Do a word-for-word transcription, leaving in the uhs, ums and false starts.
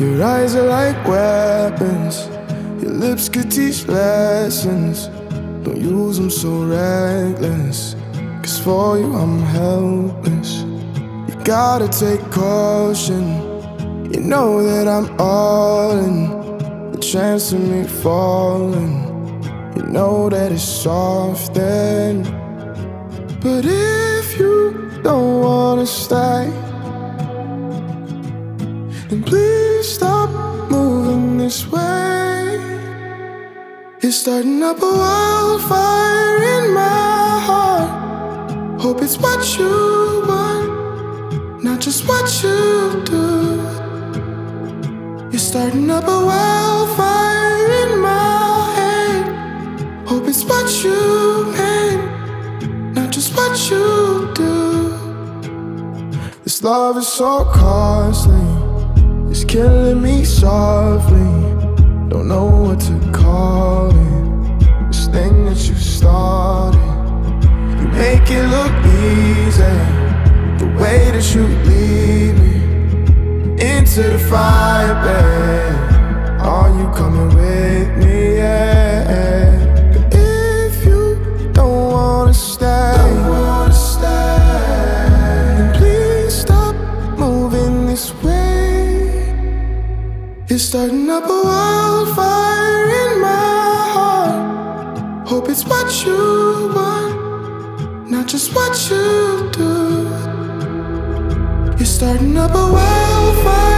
Your eyes are like weapons. Your lips could teach lessons. Don't use them so reckless, 'cause for you I'm helpless. You gotta take caution. You know that I'm all in. The chance of me falling, you know that it's soft then. But if you don't wanna stay, then please stop moving this way. You're starting up a wildfire in my heart. Hope it's what you want, not just what you do. You're starting up a wildfire in my head. Hope it's what you meant, not just what you do. This love is so costly, it's killing me softly. Don't know what to call it, this thing that you started. You make it look easy, the way that you leave me into the fire, babe. Are you coming with me? Yeah. But if you don't wanna stay, don't wanna stay, then please stop moving this way. You're starting up a wildfire in my heart. Hope it's what you want, not just what you do. You're starting up a wildfire